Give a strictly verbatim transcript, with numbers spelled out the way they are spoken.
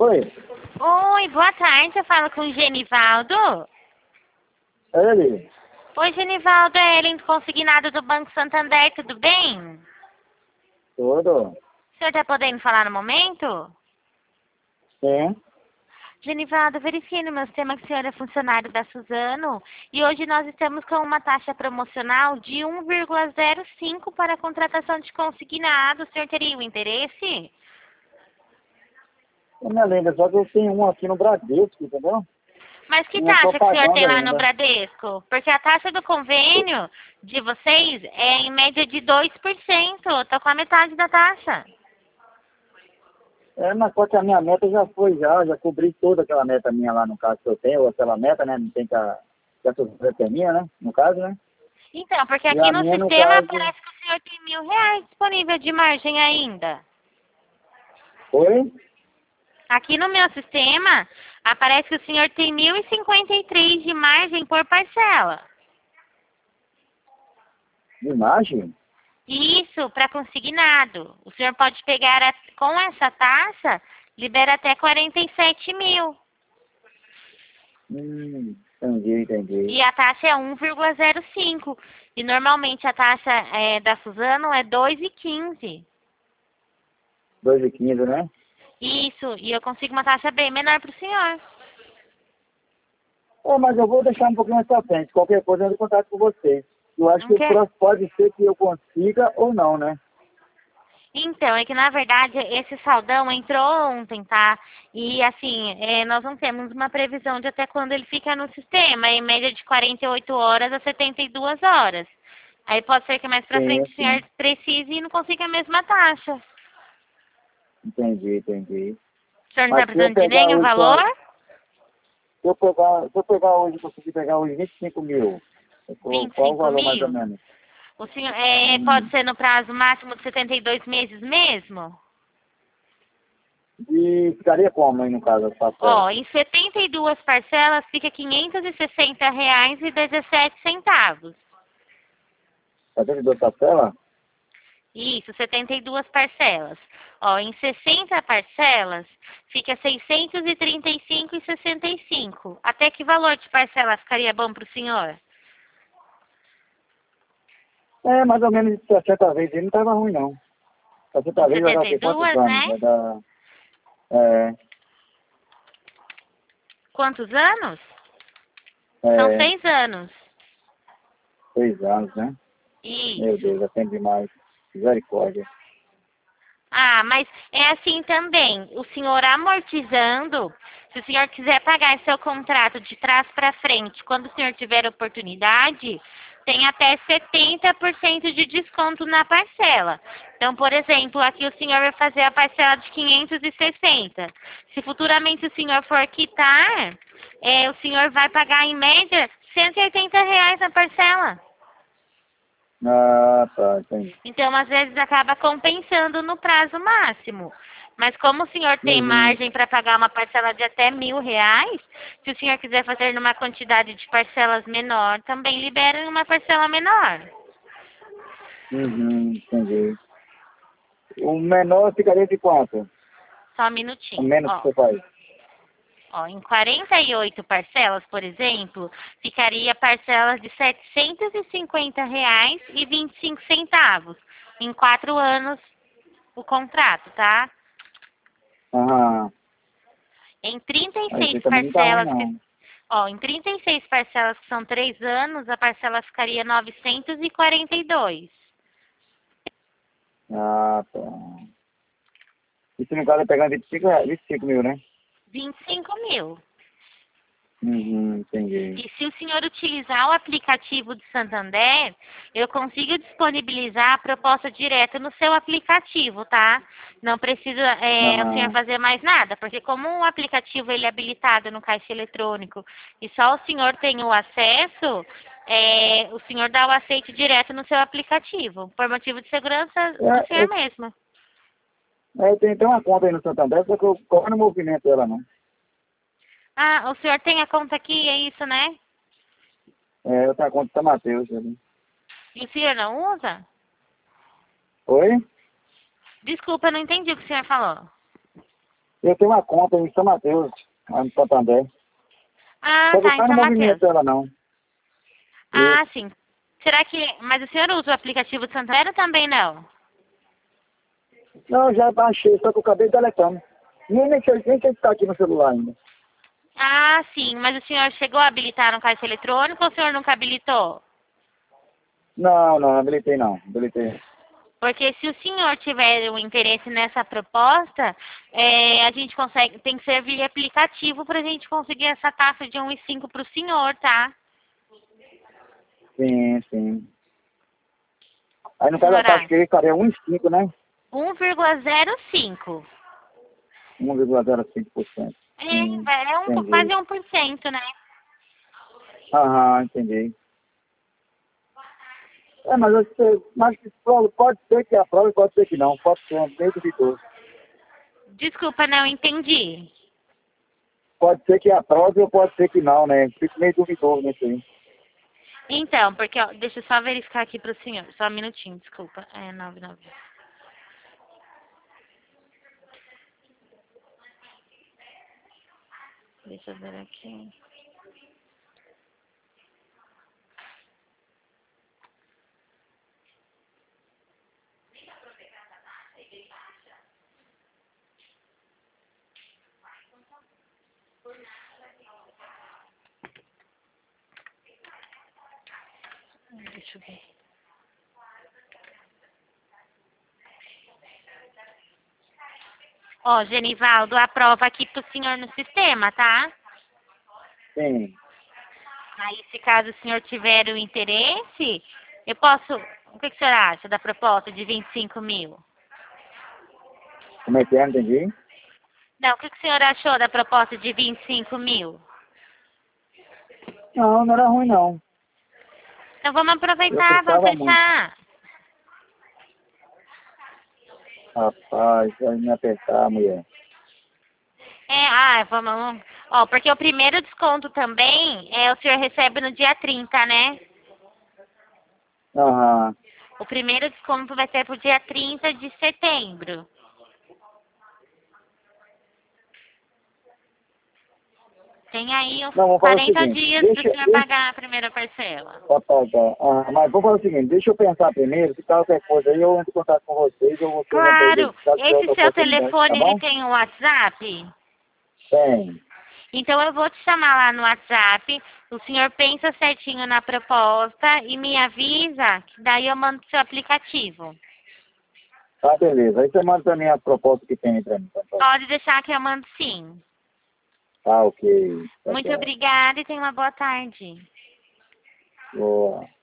Oi, Oi, boa tarde. Eu falo com o Genivaldo. é ele. Oi, Genivaldo, é ele consignado do Banco Santander, tudo bem? Tudo. O senhor está podendo falar no momento? Sim. Genivaldo, verifiquei no meu sistema que o senhor é funcionário da Suzano e hoje nós estamos com uma taxa promocional de um vírgula zero cinco para a contratação de consignado. O senhor teria o interesse? Eu me lembro, só que eu tenho um aqui no Bradesco, entendeu? Mas que Não estou taxa que o senhor tem pagando lá no ainda. Bradesco? Porque a taxa do convênio de vocês é em média de dois por cento. Estou com a metade da taxa. É, mas só que a minha meta já foi, já, já cobri toda aquela meta minha lá, no caso que eu tenho, ou aquela meta, né? Não tem que a, que a Suzano termina, né? No caso, né? Então, porque E aqui a no minha, no sistema caso, parece que o senhor tem mil reais disponível de margem ainda. foi? Aqui no meu sistema aparece que o senhor tem mil e cinquenta e três de margem por parcela. Imagem? Isso, para consignado. O senhor pode pegar, a- com essa taxa, libera até quarenta e sete mil. Hum, entendi, entendi. E a taxa é um vírgula zero cinco. E normalmente a taxa é, da Suzano é dois vírgula quinze. dois e quinze, né? Isso, e eu consigo uma taxa bem menor para o senhor. Oh, mas eu vou deixar um pouquinho mais pra frente. Qualquer coisa eu entro em contato com vocês. Eu acho Não que o quer? próximo pode ser que eu consiga ou não, né? Então, é que na verdade esse saldão entrou ontem, tá? E assim, é, nós não temos uma previsão de até quando ele fica no sistema, em média de quarenta e oito horas a setenta e duas horas. Aí pode ser que mais pra Sim, frente o assim. senhor precise e não consiga a mesma taxa. Entendi, entendi. O senhor não está Mas se eu precisando de pegar nenhum hoje, só- valor? se eu pegar, se eu pegar hoje, conseguir pegar hoje vinte e cinco mil, qual vinte e qual o cinco valor mais ou mil? menos? O senhor, é, pode Hum. ser no prazo máximo de setenta e dois meses mesmo? E ficaria como aí no caso as parcelas? Ó, em setenta e duas parcelas fica quinhentos e sessenta reais e dezessete centavos. setenta e duas parcelas? Isso, setenta e duas parcelas. Ó, em sessenta parcelas fica seiscentos e trinta e cinco e sessenta e cinco. Até que valor de parcela ficaria bom para o senhor? É, mais ou menos sessenta vezes, não estava ruim não. sessenta Em vezes vai dar o setenta e quê? Quantos duas, anos? né? Vai dar, é, Quantos anos? São é, seis anos. seis anos, né? Meu Isso. Deus, é tempo demais. Misericórdia. Ah, mas é assim também. O senhor amortizando, se o senhor quiser pagar seu contrato de trás para frente, quando o senhor tiver oportunidade, tem até setenta por cento de desconto na parcela. Então, por exemplo, aqui o senhor vai fazer a parcela de quinhentos e sessenta. Se futuramente o senhor for quitar, é, o senhor vai pagar em média cento e oitenta reais na parcela. Ah, tá, entendi. Então, às vezes, acaba compensando no prazo máximo. Mas como o senhor tem Uhum, margem para pagar uma parcela de até mil reais, se o senhor quiser fazer numa quantidade de parcelas menor, também libera em uma parcela menor. uhum, entendi. O menor ficaria de quanto? Só um O minutinho. menos que Ó, você faz? ó, em quarenta e oito parcelas, por exemplo, ficaria parcelas de setecentos e cinquenta reais e vinte e cinco centavos. Em quatro anos o contrato, tá? Aham. Em trinta e Aí seis você também não tá ruim, parcelas, que não. Ó, em trinta e seis parcelas, que são três anos, a parcela ficaria novecentos e quarenta e dois. Ah, tá. Isso no caso é pegando vinte e cinco, reais, vinte e cinco mil, né? vinte e cinco mil. Uhum, entendi. E se o senhor utilizar o aplicativo de Santander, eu consigo disponibilizar a proposta direta no seu aplicativo, tá? Não precisa é, o senhor Aham. fazer mais nada, porque como o aplicativo ele é habilitado no caixa eletrônico e só o senhor tem o acesso, é, o senhor dá o aceite direto no seu aplicativo, por motivo de segurança do É, senhor eu, mesmo. é, eu tenho até uma conta aí no Santander, só que eu corro no movimento dela, não. Ah, o senhor tem a conta aqui, é isso, né? É, eu tenho a conta do São Mateus ali. E o senhor não usa? Oi? Desculpa, eu não entendi o que o senhor falou. Eu tenho uma conta em São Mateus, lá no Santander. Ah, Só que tá, eu em não São Mateus. movimento ela, não. Ah, Isso. sim. Será que... Mas o senhor usa o aplicativo do Santander ou também não? Não, eu já baixei, só que eu acabei deletando. Nem, nem, sei, nem sei se está aqui no celular ainda. Ah, sim. Mas o senhor chegou a habilitar no caixa eletrônico ou o senhor nunca habilitou? Não, não, não habilitei não. Habilitei. Porque se o senhor tiver um interesse nessa proposta, é, a gente consegue, tem que ser via aplicativo para a gente conseguir essa taxa de um e cinco para o senhor, tá? Sim, sim. Aí no caso da taxa Senhora, que eu ficaria um vírgula cinco, né? um vírgula zero cinco. um vírgula zero cinco por cento. Hum, É, é um, entendi. quase um por cento, né? Aham, entendi. É, mas, eu sei- mas pô, pode ser que aprove, pode ser que não. Pode ser meio duvidoso. Desculpa, não entendi. Pode ser que aprove ou pode ser que não, né? Fico meio duvidoso nisso aí. Então, porque, ó, deixa eu só verificar aqui para o senhor. Só um minutinho, desculpa. É nove nove. Deixa eu ver aqui. Deixa eu ver. Ó, Genivaldo, aprova aqui pro senhor no sistema, tá? Sim. Aí, se caso o senhor tiver o interesse, eu posso... O que, que o senhor acha da proposta de vinte e cinco mil? Como é que é? Entendi. Não, o que, que o senhor achou da proposta de vinte e cinco mil? Não, não era ruim, não. Então vamos Eu aproveitar, vamos gostava muito. fechar. Rapaz, vai me apertar, mulher. É, ah, vamos... Ó, porque o primeiro desconto também, é, o senhor recebe no dia trinta, né? Aham. O primeiro desconto vai ser pro dia trinta de setembro. Tem aí uns Não, vamos fazer o quarenta seguinte. dias para o Deixa, senhor deixa, pagar a primeira parcela. tá, tá, tá. Ah, mas vamos fazer o seguinte. Deixa eu pensar primeiro. Se tal qualquer coisa aí, eu entro em contato com vocês ou vocês entram aí, Claro, se tiver esse outra seu oportunidade, tá telefone, ele bom? tem um WhatsApp? Tem. Então eu vou te chamar lá no WhatsApp, o senhor pensa certinho na proposta e me avisa, que daí eu mando seu aplicativo. Tá, beleza. Aí você manda pra mim a proposta que tem aí pra mim. Tá, tá. Pode deixar que eu mando sim. Tá, ok. Tá Muito certo. obrigada e tenha uma boa tarde. Boa.